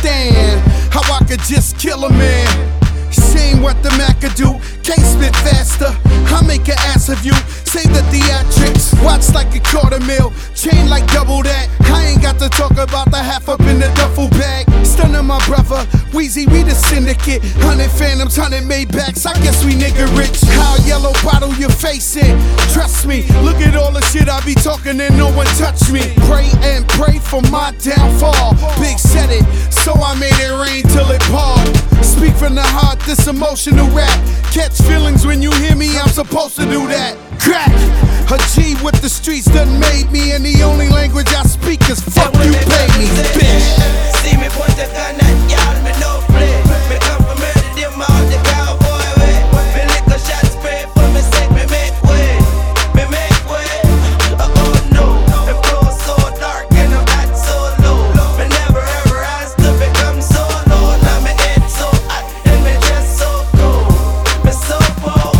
understand how I could just kill a man. Shame what the Mac could do. Can't spit faster. I make an ass of you. Save the theatrics. Watch like a quarter mil. Chain like double that. I ain't got to talk about the half up in the duffel bag. Stunning my brother. Wheezy, we the syndicate. 100 Phantoms, 100 Maybachs. I guess we nigga rich. How yellow bottle your face in. Trust me. Look at all the shit I be talking and no one touch me. Pray and pray for my downfall. Big said it, so I made it rain till it poured. Speak from the heart, this emotional rap. Catch feelings when you hear me, I'm supposed to do that. Crack! A G with the streets done made me, and the only language I speak is fuck you pay me, bitch. See me point the gun at y'all, me no play. Me come from murder them all the cowboy way. Me lick a shot spray for me sake, me make way. Me make way. Oh no, the flow so dark and I'm at so low. Me never ever asked to become so low. Now me head so hot and me chest so cold. Me so bold.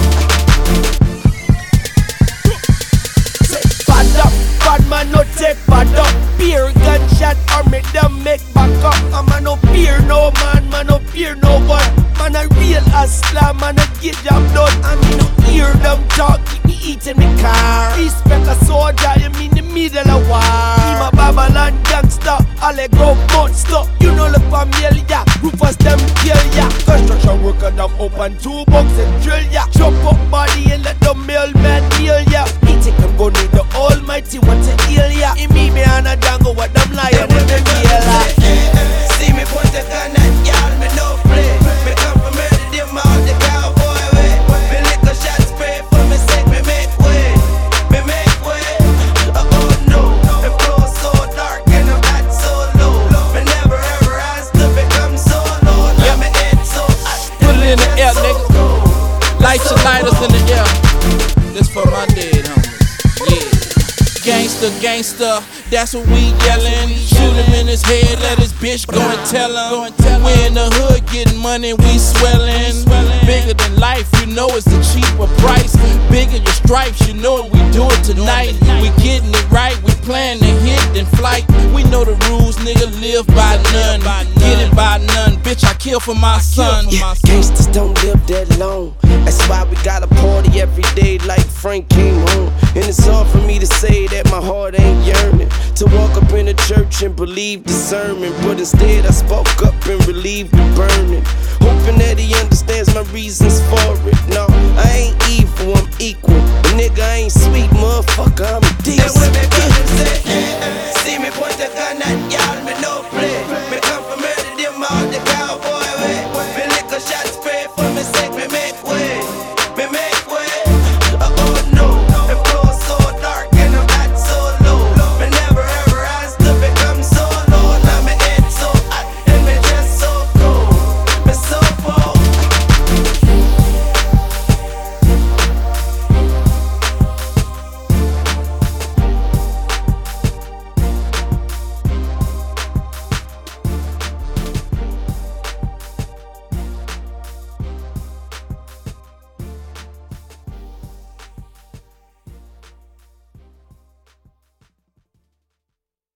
Bad man no take bad up. Beer gunshot or me them make back up. I'm a no fear no man, man no fear no one. Man a real hustler, man a get job done. I mean no hear them talk, keep me eating me car. Respect a soldier, you mean the middle of war. I'm a Babylon gangster, all a go monster. You know look familiar, Rufus them kill ya. Construction worker them open 2 bucks and drill ya. Chop up body and let the mailman heal ya. He take them go need the almighty want to heal ya. In me and a dango what them lion and them healer. See me point the gun at y'all, me no play. Me come from murder them all the cowboy way. Me lick a shot spray for me sake, me make way. Me make way. Oh no, the flow so dark and I'm at so low. Me never ever asked to become so low. Now me head so hot. Put it in the air, nigga. Light your lighters in the air. This for my dead homies. Yeah. Gangsta, gangsta, that's what we yellin'. Shoot him in his head, let his bitch go and tell him. We in the hood getting money, we swellin'. Bigger than life, you know it's a cheaper price. Bigger your stripes, you know it, we do it tonight. We getting it right, we plan to hit then flight. We know the rules, nigga, live by none. Get it by none, bitch, I kill for my son. Yeah, gangsters don't live that long. That's why we gotta party every day like Frank came home. And it's hard for me to say that my heart ain't yearning to walk up in the church and believe the sermon. But instead I spoke up and relieved the burning, hoping that he understands my reasons for it. No, I ain't evil, I'm equal. But nigga, I ain't sweet, mother.